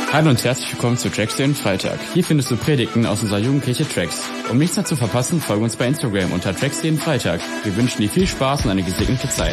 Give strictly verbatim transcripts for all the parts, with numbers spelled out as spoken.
Hallo und herzlich willkommen zu Tracks den Freitag. Hier findest du Predigten aus unserer Jugendkirche Tracks. Um nichts mehr zu verpassen, folge uns bei Instagram unter Tracks den Freitag. Wir wünschen dir viel Spaß und eine gesegnete Zeit.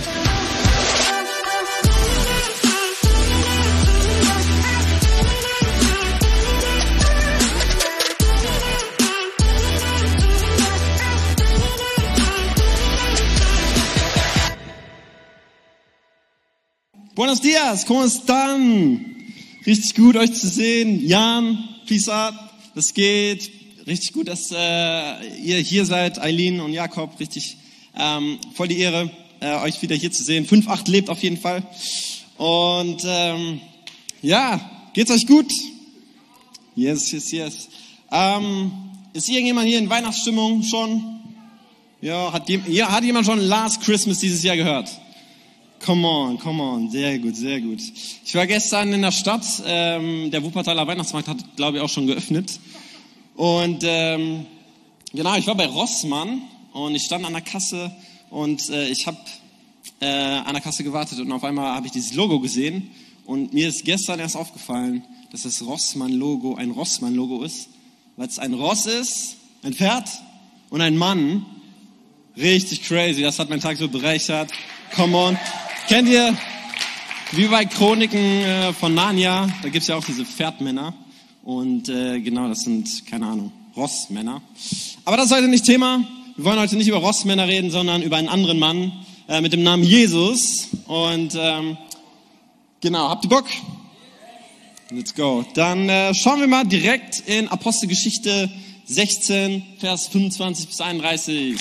Buenos dias, ¿cómo están? Richtig gut, euch zu sehen. Jan, Pisa, das geht. Richtig gut, dass äh, ihr hier seid. Eileen und Jakob, richtig ähm, voll die Ehre, äh, euch wieder hier zu sehen. fünf acht lebt auf jeden Fall. Und ähm, ja, geht's euch gut? Yes, yes, yes. Ähm, ist irgendjemand hier in Weihnachtsstimmung schon? Ja, hat, ja, hat jemand schon Last Christmas dieses Jahr gehört? Come on, come on, sehr gut, sehr gut. Ich war gestern in der Stadt, ähm, der Wuppertaler Weihnachtsmarkt hat, glaube ich, auch schon geöffnet. Und ähm, genau, ich war bei Rossmann und ich stand an der Kasse und äh, ich habe äh, an der Kasse gewartet und auf einmal habe ich dieses Logo gesehen und mir ist gestern erst aufgefallen, dass das Rossmann-Logo ein Rossmann-Logo ist, weil es ein Ross ist, ein Pferd und ein Mann. Richtig crazy, das hat meinen Tag so bereichert. Come on. Kennt ihr, wie bei Chroniken äh, von Narnia, da gibt's ja auch diese Pferdmänner und äh, genau, das sind, keine Ahnung, Rossmänner. Aber das ist heute nicht Thema. Wir wollen heute nicht über Rossmänner reden, sondern über einen anderen Mann äh, mit dem Namen Jesus. Und ähm, genau, habt ihr Bock? Let's go. Dann äh, schauen wir mal direkt in Apostelgeschichte sechzehn, Vers fünfundzwanzig bis einunddreißig.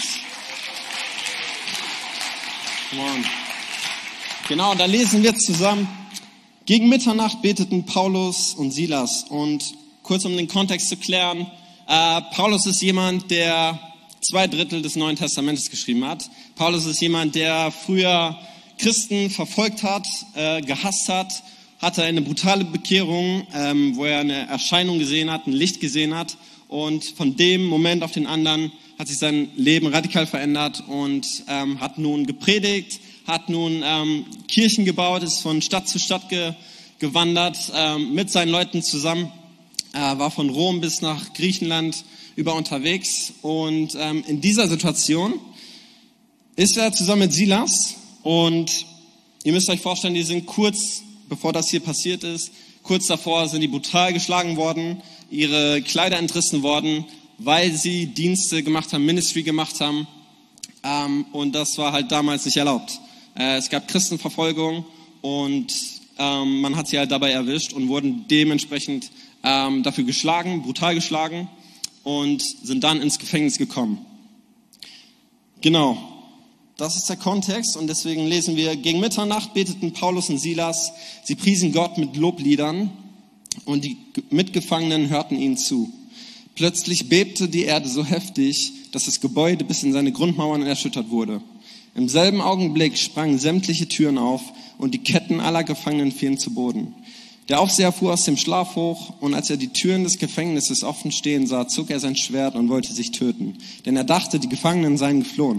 Come on. Genau, da lesen wir zusammen. Gegen Mitternacht beteten Paulus und Silas. Und kurz um den Kontext zu klären, äh, Paulus ist jemand, der zwei Drittel des Neuen Testamentes geschrieben hat. Paulus ist jemand, der früher Christen verfolgt hat, äh, gehasst hat, hatte eine brutale Bekehrung, ähm, wo er eine Erscheinung gesehen hat, ein Licht gesehen hat. Und von dem Moment auf den anderen hat sich sein Leben radikal verändert und ähm, hat nun gepredigt, hat nun ähm, Kirchen gebaut, ist von Stadt zu Stadt ge- gewandert, ähm, mit seinen Leuten zusammen, äh, war von Rom bis nach Griechenland über unterwegs. Und ähm, in dieser Situation ist er zusammen mit Silas und ihr müsst euch vorstellen, die sind kurz, bevor das hier passiert ist, kurz davor sind die brutal geschlagen worden, ihre Kleider entrissen worden, weil sie Dienste gemacht haben, Ministry gemacht haben. Ähm, und das war halt damals nicht erlaubt. Äh, es gab Christenverfolgung und ähm, man hat sie halt dabei erwischt und wurden dementsprechend ähm, dafür geschlagen, brutal geschlagen und sind dann ins Gefängnis gekommen. Genau, das ist der Kontext und deswegen lesen wir, gegen Mitternacht beteten Paulus und Silas, sie priesen Gott mit Lobliedern und die Mitgefangenen hörten ihnen zu. Plötzlich bebte die Erde so heftig, dass das Gebäude bis in seine Grundmauern erschüttert wurde. Im selben Augenblick sprangen sämtliche Türen auf und die Ketten aller Gefangenen fielen zu Boden. Der Aufseher fuhr aus dem Schlaf hoch und als er die Türen des Gefängnisses offen stehen sah, zog er sein Schwert und wollte sich töten, denn er dachte, die Gefangenen seien geflohen.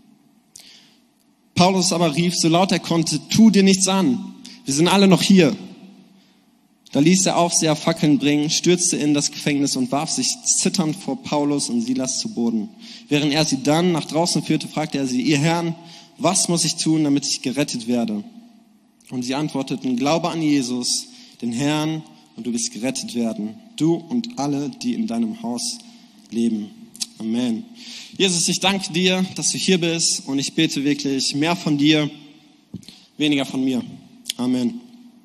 Paulus aber rief, so laut er konnte, tu dir nichts an, wir sind alle noch hier. Da ließ der Aufseher Fackeln bringen, stürzte in das Gefängnis und warf sich zitternd vor Paulus und Silas zu Boden. Während er sie dann nach draußen führte, fragte er sie, ihr Herren, was muss ich tun, damit ich gerettet werde? Und sie antworteten, glaube an Jesus, den Herrn, und du wirst gerettet werden, du und alle, die in deinem Haus leben. Amen. Jesus, ich danke dir, dass du hier bist und ich bete wirklich mehr von dir, weniger von mir. Amen.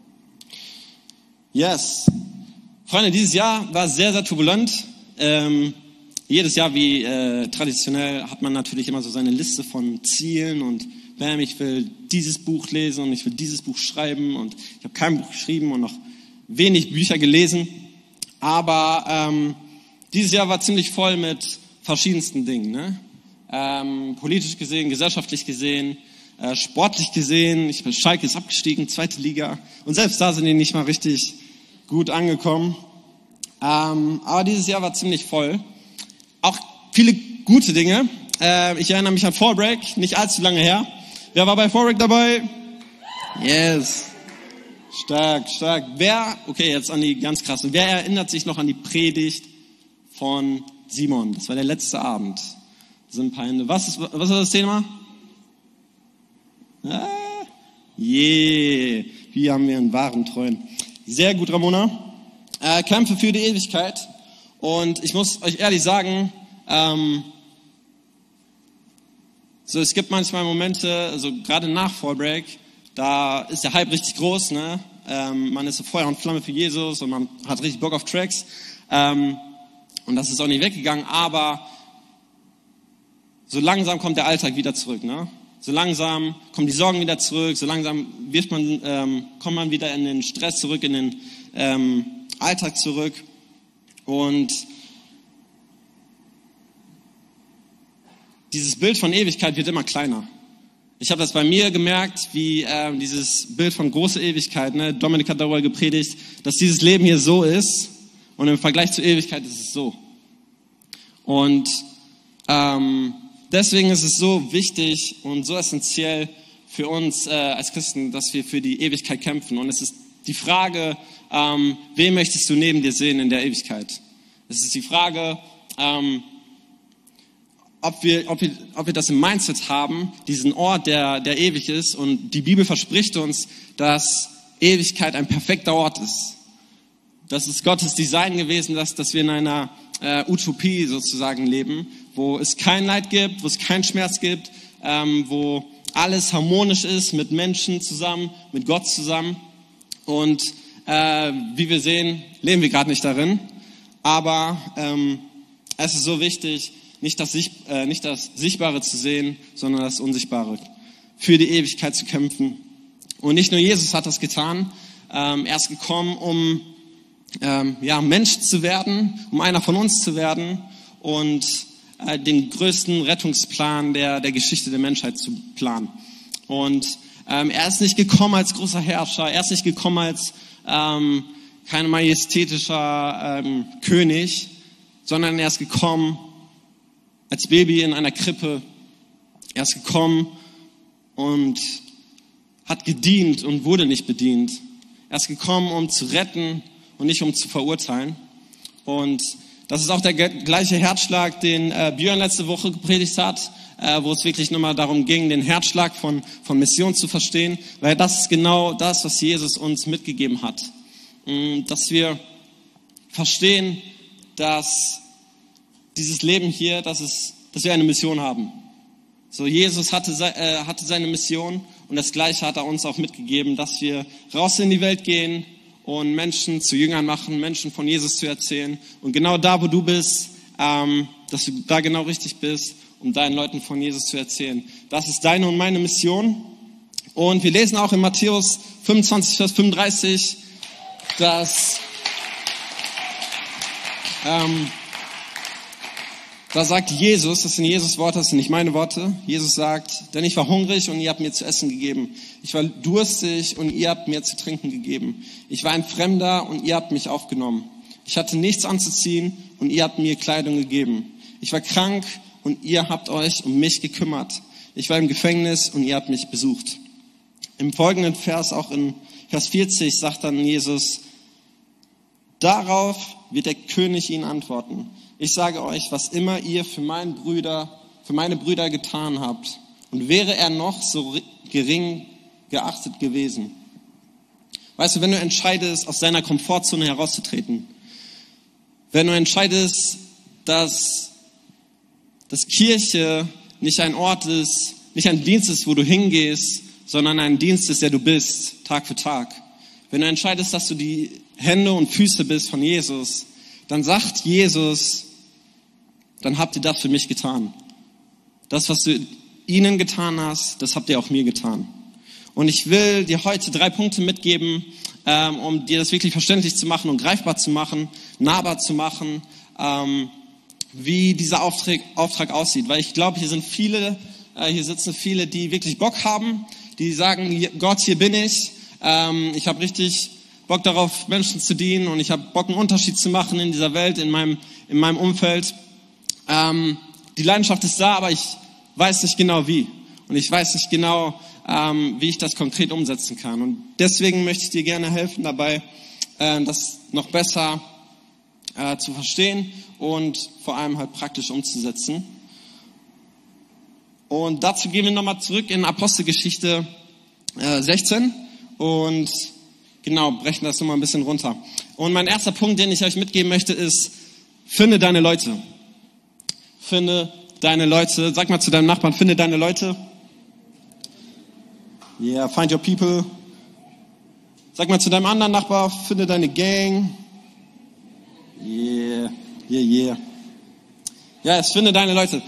Yes. Freunde, dieses Jahr war sehr, sehr turbulent. Ähm, jedes Jahr, wie äh, traditionell, hat man natürlich immer so seine Liste von Zielen und bam, ich will dieses Buch lesen und ich will dieses Buch schreiben und ich habe kein Buch geschrieben und noch wenig Bücher gelesen. Aber ähm, dieses Jahr war ziemlich voll mit verschiedensten Dingen. Ne? Ähm, politisch gesehen, gesellschaftlich gesehen, äh, sportlich gesehen. Ich bin Schalke ist abgestiegen, zweite Liga. Und selbst da sind die nicht mal richtig gut angekommen. Ähm, aber dieses Jahr war ziemlich voll. Auch viele gute Dinge. Äh, ich erinnere mich an Fall Break, nicht allzu lange her. Wer war bei Fall Break dabei? Yes. Stark, stark. Wer, okay, jetzt an die ganz krasse. Wer erinnert sich noch an die Predigt von Simon? Das war der letzte Abend. Das sind ein paar Hände. Was ist, was ist das Thema? Ah, yeah. Hier haben wir einen wahren Treuen. Sehr gut, Ramona. Äh, Kämpfe für die Ewigkeit. Und ich muss euch ehrlich sagen, ähm, so es gibt manchmal Momente, also gerade nach Fallbreak, da ist der Hype richtig groß, ne? Ähm, man ist so Feuer und Flamme für Jesus und man hat richtig Bock auf Tracks. Ähm, und das ist auch nicht weggegangen, aber so langsam kommt der Alltag wieder zurück, ne? So langsam kommen die Sorgen wieder zurück, so langsam wird man, ähm, kommt man wieder in den Stress zurück, in den ähm, Alltag zurück. Und dieses Bild von Ewigkeit wird immer kleiner. Ich habe das bei mir gemerkt, wie äh, dieses Bild von große Ewigkeit, ne? Dominik hat darüber gepredigt, dass dieses Leben hier so ist und im Vergleich zur Ewigkeit ist es so. Und ähm, deswegen ist es so wichtig und so essentiell für uns äh, als Christen, dass wir für die Ewigkeit kämpfen. Und es ist die Frage, ähm, wen möchtest du neben dir sehen in der Ewigkeit? Es ist die Frage, ähm, ob wir, ob wir, ob wir das im Mindset haben, diesen Ort, der, der ewig ist. Und die Bibel verspricht uns, dass Ewigkeit ein perfekter Ort ist. Das ist Gottes Design gewesen, dass, dass wir in einer äh, Utopie sozusagen leben, wo es kein Leid gibt, wo es keinen Schmerz gibt, ähm, wo alles harmonisch ist mit Menschen zusammen, mit Gott zusammen. Und äh, wie wir sehen, leben wir gerade nicht darin. Aber ähm, es ist so wichtig, nicht das, äh, nicht das Sichtbare zu sehen, sondern das Unsichtbare. Für die Ewigkeit zu kämpfen. Und nicht nur Jesus hat das getan. Ähm, er ist gekommen, um ähm, ja, Mensch zu werden, um einer von uns zu werden und äh, den größten Rettungsplan der, der Geschichte der Menschheit zu planen. Und ähm, er ist nicht gekommen als großer Herrscher, er ist nicht gekommen als ähm, kein majestätischer ähm, König, sondern er ist gekommen als Baby in einer Krippe. Er ist gekommen und hat gedient und wurde nicht bedient. Er ist gekommen, um zu retten und nicht um zu verurteilen. Und das ist auch der gleiche Herzschlag, den äh, Björn letzte Woche gepredigt hat, äh, wo es wirklich nochmal darum ging, den Herzschlag von, von Mission zu verstehen, weil das ist genau das, was Jesus uns mitgegeben hat. Ähm, dass wir verstehen, dass dieses Leben hier, dass, es, dass wir eine Mission haben. So, Jesus hatte, äh, hatte seine Mission und das Gleiche hat er uns auch mitgegeben, dass wir raus in die Welt gehen und Menschen zu Jüngern machen, Menschen von Jesus zu erzählen. Und genau da, wo du bist, ähm, dass du da genau richtig bist, um deinen Leuten von Jesus zu erzählen. Das ist deine und meine Mission. Und wir lesen auch in Matthäus fünfundzwanzig, Vers fünfunddreißig, dass ähm, da sagt Jesus, das sind Jesus' Worte, das sind nicht meine Worte. Jesus sagt, denn ich war hungrig und ihr habt mir zu essen gegeben. Ich war durstig und ihr habt mir zu trinken gegeben. Ich war ein Fremder und ihr habt mich aufgenommen. Ich hatte nichts anzuziehen und ihr habt mir Kleidung gegeben. Ich war krank und ihr habt euch um mich gekümmert. Ich war im Gefängnis und ihr habt mich besucht. Im folgenden Vers, auch in Vers vierzig, sagt dann Jesus, darauf wird der König ihnen antworten. Ich sage euch, was immer ihr für meine Brüder, für meine Brüder getan habt, und wäre er noch so gering geachtet gewesen. Weißt du, wenn du entscheidest, aus deiner Komfortzone herauszutreten, wenn du entscheidest, dass, dass Kirche nicht ein Ort ist, nicht ein Dienst ist, wo du hingehst, sondern ein Dienst ist, der du bist, Tag für Tag. Wenn du entscheidest, dass du die Hände und Füße bist von Jesus, dann sagt Jesus, dann habt ihr das für mich getan. Das, was du ihnen getan hast, das habt ihr auch mir getan. Und ich will dir heute drei Punkte mitgeben, ähm, um dir das wirklich verständlich zu machen und greifbar zu machen, nahbar zu machen, ähm, wie dieser Auftrag, Auftrag aussieht. Weil ich glaube, hier sind viele, äh, hier sitzen viele, die wirklich Bock haben, die sagen, Gott, hier bin ich. Ähm, ich habe richtig Bock darauf, Menschen zu dienen und ich habe Bock, einen Unterschied zu machen in dieser Welt, in meinem, in meinem Umfeld. Ähm, die Leidenschaft ist da, aber ich weiß nicht genau wie. Und ich weiß nicht genau, ähm, wie ich das konkret umsetzen kann. Und deswegen möchte ich dir gerne helfen dabei, äh, das noch besser äh, zu verstehen und vor allem halt praktisch umzusetzen. Und dazu gehen wir nochmal zurück in Apostelgeschichte äh, sechzehn und genau, brechen das nochmal ein bisschen runter. Und mein erster Punkt, den ich euch mitgeben möchte, ist, finde deine Leute. Finde deine Leute. Sag mal zu deinem Nachbarn, finde deine Leute. Yeah, find your people. Sag mal zu deinem anderen Nachbar, finde deine Gang. Yeah, yeah, yeah. Ja, yes, finde deine Leute.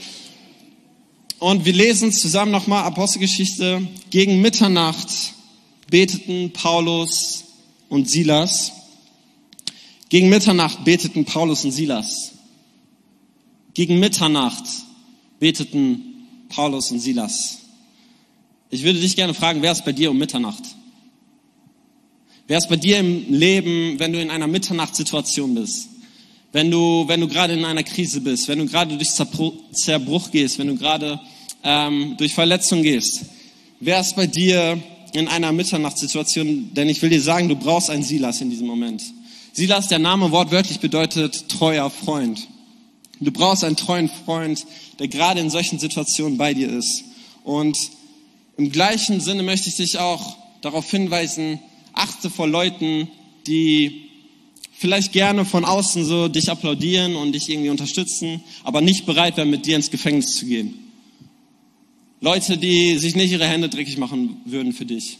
Und wir lesen zusammen nochmal Apostelgeschichte. Gegen Mitternacht beteten Paulus und Silas. Gegen Mitternacht beteten Paulus und Silas. Gegen Mitternacht beteten Paulus und Silas. Ich würde dich gerne fragen, wer ist bei dir um Mitternacht? Wer ist bei dir im Leben, wenn du in einer Mitternachtssituation bist? Wenn du, wenn du gerade in einer Krise bist, wenn du gerade durch Zerbruch gehst, wenn du gerade ähm, durch Verletzung gehst. Wer ist bei dir in einer Mitternachtssituation? Denn ich will dir sagen, du brauchst einen Silas in diesem Moment. Silas, der Name wortwörtlich bedeutet treuer Freund. Du brauchst einen treuen Freund, der gerade in solchen Situationen bei dir ist. Und im gleichen Sinne möchte ich dich auch darauf hinweisen, achte vor Leuten, die vielleicht gerne von außen so dich applaudieren und dich irgendwie unterstützen, aber nicht bereit wären, mit dir ins Gefängnis zu gehen. Leute, die sich nicht ihre Hände dreckig machen würden für dich.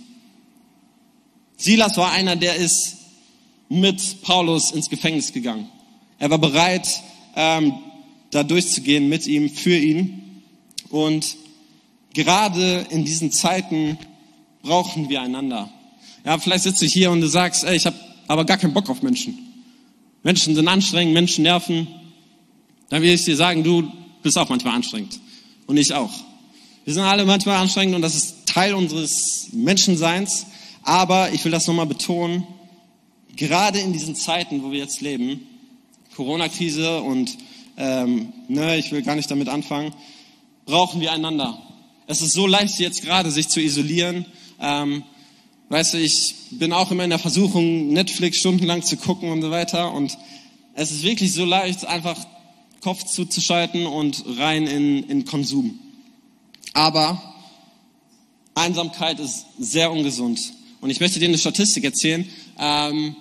Silas war einer, der ist mit Paulus ins Gefängnis gegangen. Er war bereit, ähm, da durchzugehen mit ihm, für ihn. Und gerade in diesen Zeiten brauchen wir einander. Ja, vielleicht sitzt du hier und du sagst, ey, ich habe aber gar keinen Bock auf Menschen. Menschen sind anstrengend, Menschen nerven. Dann will ich dir sagen, du bist auch manchmal anstrengend. Und ich auch. Wir sind alle manchmal anstrengend und das ist Teil unseres Menschenseins. Aber ich will das nochmal betonen, gerade in diesen Zeiten, wo wir jetzt leben, Corona-Krise und ähm, ne, ich will gar nicht damit anfangen, brauchen wir einander. Es ist so leicht jetzt gerade, sich zu isolieren. Ähm, Weißt du, ich bin auch immer in der Versuchung, Netflix stundenlang zu gucken und so weiter. Und es ist wirklich so leicht, einfach Kopf zuzuschalten und rein in, in Konsum. Aber Einsamkeit ist sehr ungesund. Und ich möchte dir eine Statistik erzählen. Ähm,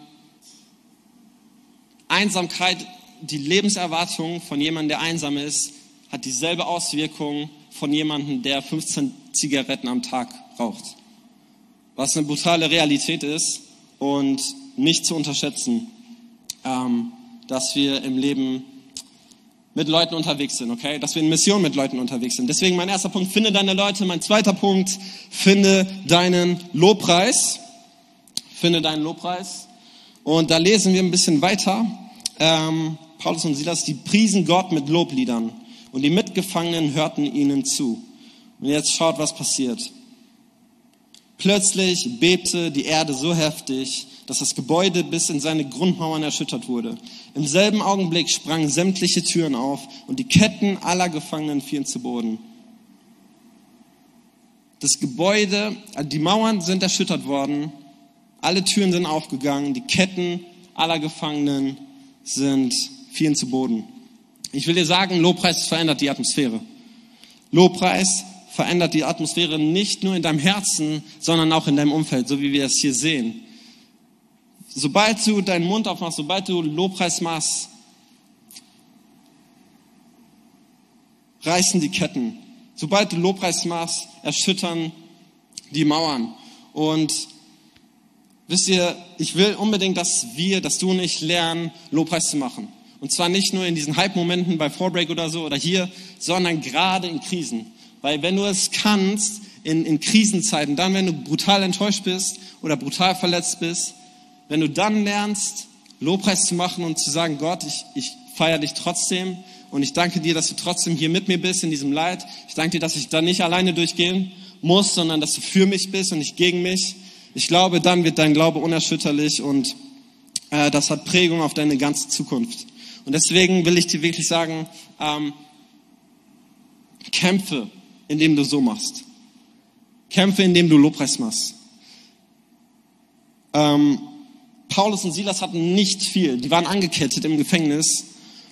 Einsamkeit, die Lebenserwartung von jemandem, der einsam ist, hat dieselbe Auswirkung von jemandem, der fünfzehn Zigaretten am Tag raucht. Was eine brutale Realität ist und nicht zu unterschätzen, ähm, dass wir im Leben mit Leuten unterwegs sind, okay? Dass wir in Mission mit Leuten unterwegs sind. Deswegen mein erster Punkt, finde deine Leute. Mein zweiter Punkt, finde deinen Lobpreis. Finde deinen Lobpreis. Und da lesen wir ein bisschen weiter. Ähm, Paulus und Silas, die priesen Gott mit Lobliedern. Und die Mitgefangenen hörten ihnen zu. Und jetzt schaut, was passiert. Plötzlich bebte die Erde so heftig, dass das Gebäude bis in seine Grundmauern erschüttert wurde. Im selben Augenblick sprangen sämtliche Türen auf und die Ketten aller Gefangenen fielen zu Boden. Das Gebäude, die Mauern sind erschüttert worden, alle Türen sind aufgegangen, die Ketten aller Gefangenen sind fielen zu Boden. Ich will dir sagen, Lobpreis verändert die Atmosphäre. Lobpreis verändert die Atmosphäre nicht nur in deinem Herzen, sondern auch in deinem Umfeld, so wie wir es hier sehen. Sobald du deinen Mund aufmachst, sobald du Lobpreis machst, reißen die Ketten. Sobald du Lobpreis machst, erschüttern die Mauern. Und wisst ihr, ich will unbedingt, dass wir, dass du und ich lernen, Lobpreis zu machen. Und zwar nicht nur in diesen Hype-Momenten bei Forebreak oder so oder hier, sondern gerade in Krisen. Weil wenn du es kannst, in, in Krisenzeiten, dann wenn du brutal enttäuscht bist oder brutal verletzt bist, wenn du dann lernst, Lobpreis zu machen und zu sagen, Gott, ich, ich feiere dich trotzdem und ich danke dir, dass du trotzdem hier mit mir bist in diesem Leid. Ich danke dir, dass ich da nicht alleine durchgehen muss, sondern dass du für mich bist und nicht gegen mich. Ich glaube, dann wird dein Glaube unerschütterlich und äh, das hat Prägung auf deine ganze Zukunft. Und deswegen will ich dir wirklich sagen, ähm, kämpfe, indem du so machst. Kämpfe, indem du Lobpreis machst. Ähm, Paulus und Silas hatten nicht viel. Die waren angekettet im Gefängnis.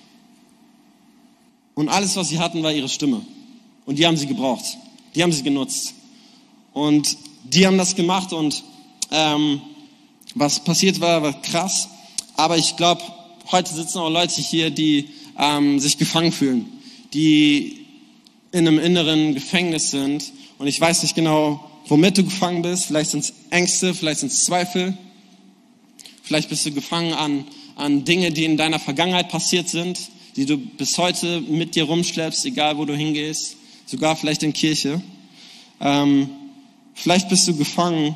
Und alles, was sie hatten, war ihre Stimme. Und die haben sie gebraucht. Die haben sie genutzt. Und die haben das gemacht. Und ähm, was passiert war, war krass. Aber ich glaube, heute sitzen auch Leute hier, die ähm, sich gefangen fühlen. Die in einem inneren Gefängnis sind. Und ich weiß nicht genau, womit du gefangen bist. Vielleicht sind es Ängste, vielleicht sind es Zweifel. Vielleicht bist du gefangen an, an Dinge, die in deiner Vergangenheit passiert sind, die du bis heute mit dir rumschleppst, egal wo du hingehst, sogar vielleicht in Kirche. Ähm, vielleicht bist du gefangen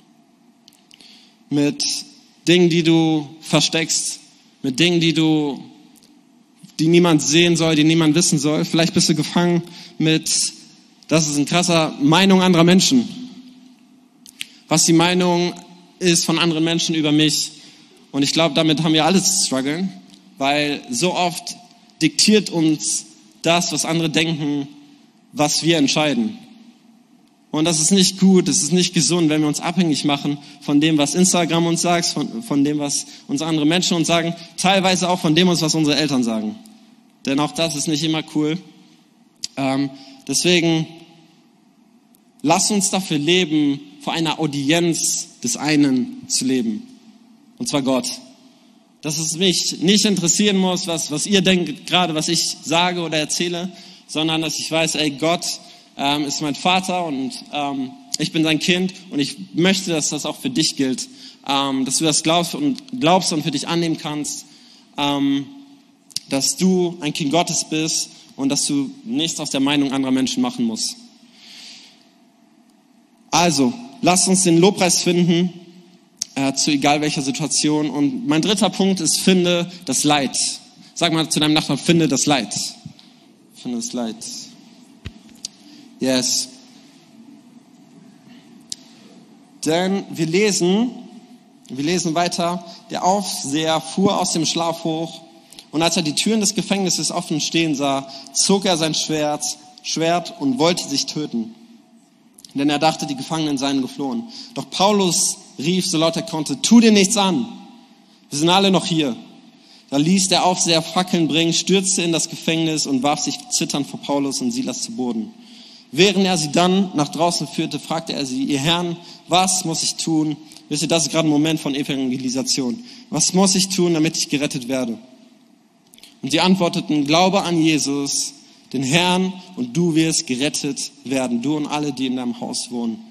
mit Dingen, die du versteckst, mit Dingen, die du, die niemand sehen soll, die niemand wissen soll. Vielleicht bist du gefangen mit, das ist ein krasser, Meinung anderer Menschen. Was die Meinung ist von anderen Menschen über mich. Und ich glaube, damit haben wir alle zu strugglen, weil so oft diktiert uns das, was andere denken, was wir entscheiden. Und das ist nicht gut, das ist nicht gesund, wenn wir uns abhängig machen von dem, was Instagram uns sagt, von, von dem, was uns andere Menschen uns sagen, teilweise auch von dem, was unsere Eltern sagen. Denn auch das ist nicht immer cool. Ähm, deswegen, lass uns dafür leben, vor einer Audienz des einen zu leben. Und zwar Gott. Dass es mich nicht interessieren muss, was, was ihr denkt, gerade was ich sage oder erzähle, sondern dass ich weiß, ey, Gott ähm, ist mein Vater und ähm, ich bin sein Kind und ich möchte, dass das auch für dich gilt. Ähm, dass du das glaubst und, glaubst und für dich annehmen kannst, ähm, dass du ein Kind Gottes bist und dass du nichts aus der Meinung anderer Menschen machen musst. Also, lasst uns den Lobpreis finden, äh, zu egal welcher Situation. Und mein dritter Punkt ist, finde das Leid. Sag mal zu deinem Nachbarn, finde das Leid. Finde das Leid. Yes. Denn wir lesen, wir lesen weiter, der Aufseher fuhr aus dem Schlaf hoch und als er die Türen des Gefängnisses offen stehen sah, zog er sein Schwert, Schwert und wollte sich töten. Denn er dachte, die Gefangenen seien geflohen. Doch Paulus rief, so laut er konnte, tu dir nichts an. Wir sind alle noch hier. Da ließ der Aufseher Fackeln bringen, stürzte in das Gefängnis und warf sich zitternd vor Paulus und Silas zu Boden. Während er sie dann nach draußen führte, fragte er sie, ihr Herren, was muss ich tun? Wisst ihr, das ist gerade ein Moment von Evangelisation. Was muss ich tun, damit ich gerettet werde? Und sie antworteten, glaube an Jesus, den Herrn, und du wirst gerettet werden, du und alle, die in deinem Haus wohnen.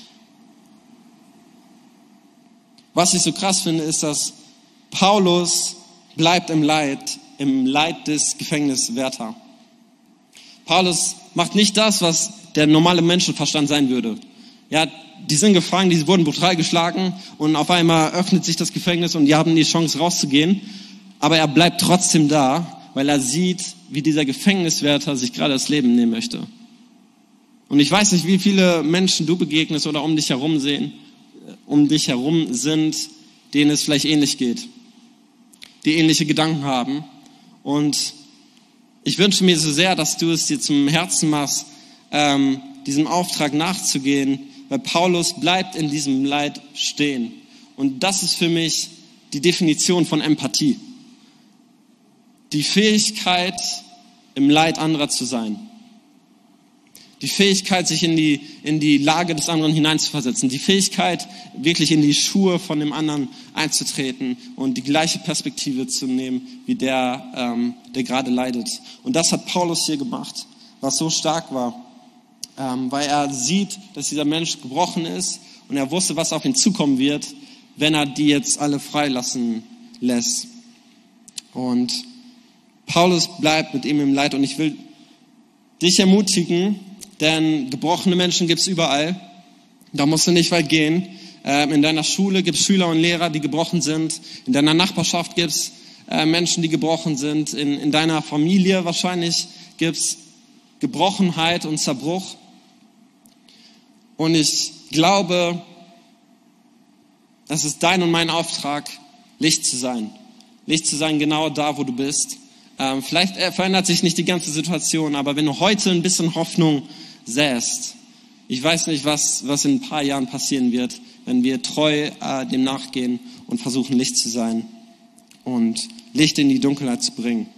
Was ich so krass finde, ist, dass Paulus bleibt im Leid, im Leid des Gefängniswärter. Paulus macht nicht das, was der normale Menschenverstand sein würde. Ja, die sind gefangen, die wurden brutal geschlagen und auf einmal öffnet sich das Gefängnis und die haben die Chance rauszugehen. Aber er bleibt trotzdem da, weil er sieht, wie dieser Gefängniswärter sich gerade das Leben nehmen möchte. Und ich weiß nicht, wie viele Menschen du begegnest oder um dich herum sehen, um dich herum sind, denen es vielleicht ähnlich geht, die ähnliche Gedanken haben. Und ich wünsche mir so sehr, dass du es dir zum Herzen machst, ähm, diesem Auftrag nachzugehen, weil Paulus bleibt in diesem Leid stehen. Und das ist für mich die Definition von Empathie. Die Fähigkeit, im Leid anderer zu sein. Die Fähigkeit, sich in die, in die Lage des anderen hineinzuversetzen. Die Fähigkeit, wirklich in die Schuhe von dem anderen einzutreten und die gleiche Perspektive zu nehmen, wie der, ähm, der gerade leidet. Und das hat Paulus hier gemacht, was so stark war. Ähm, weil er sieht, dass dieser Mensch gebrochen ist und er wusste, was auf ihn zukommen wird, wenn er die jetzt alle freilassen lässt. Und Paulus bleibt mit ihm im Leid und ich will dich ermutigen, denn gebrochene Menschen gibt's überall. Da musst du nicht weit gehen. Ähm, in deiner Schule gibt's Schüler und Lehrer, die gebrochen sind. In deiner Nachbarschaft gibt's äh, Menschen, die gebrochen sind. In, in deiner Familie wahrscheinlich gibt's Gebrochenheit und Zerbruch. Und ich glaube, es ist dein und mein Auftrag, Licht zu sein. Licht zu sein genau da, wo du bist. Ähm, vielleicht verändert sich nicht die ganze Situation, aber wenn du heute ein bisschen Hoffnung säst, Ich weiß nicht, was, was in ein paar Jahren passieren wird, wenn wir treu äh, dem nachgehen und versuchen, Licht zu sein und Licht in die Dunkelheit zu bringen.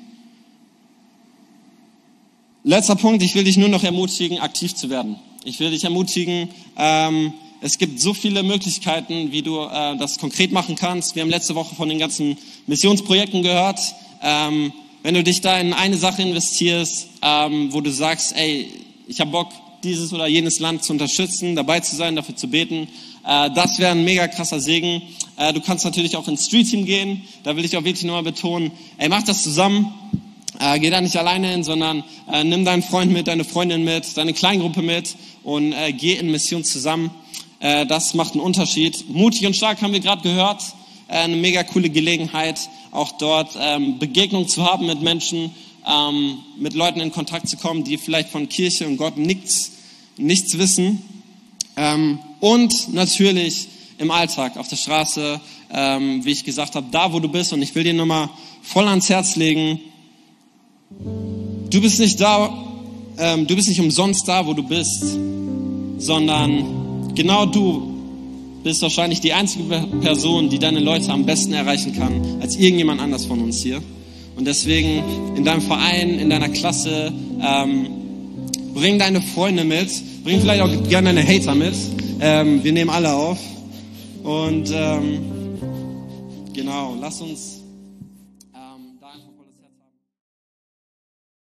Letzter Punkt, ich will dich nur noch ermutigen, aktiv zu werden. Ich will dich ermutigen, ähm, es gibt so viele Möglichkeiten, wie du äh, das konkret machen kannst. Wir haben letzte Woche von den ganzen Missionsprojekten gehört. Ähm, wenn du dich da in eine Sache investierst, ähm, wo du sagst, ey, ich habe Bock, dieses oder jenes Land zu unterstützen, dabei zu sein, dafür zu beten, äh, das wäre ein mega krasser Segen. Äh, du kannst natürlich auch ins Street Team gehen. Da will ich auch wirklich nochmal betonen, ey, mach das zusammen. Äh, geh da nicht alleine hin, sondern äh, nimm deinen Freund mit, deine Freundin mit, deine Kleingruppe mit und äh, geh in Mission zusammen. Äh, das macht einen Unterschied. Mutig und stark haben wir gerade gehört. Äh, eine mega coole Gelegenheit, auch dort ähm, Begegnung zu haben mit Menschen, ähm, mit Leuten in Kontakt zu kommen, die vielleicht von Kirche und Gott nichts, nichts wissen. Ähm, und natürlich im Alltag, auf der Straße, ähm, wie ich gesagt habe, da wo du bist. Und ich will dir nochmal voll ans Herz legen, du bist nicht da, ähm, du bist nicht umsonst da, wo du bist, sondern genau du bist wahrscheinlich die einzige Person, die deine Leute am besten erreichen kann, als irgendjemand anders von uns hier. Und deswegen in deinem Verein, in deiner Klasse, ähm, bring deine Freunde mit, bring vielleicht auch gerne deine Hater mit. Ähm, wir nehmen alle auf. Und ähm, genau, lass uns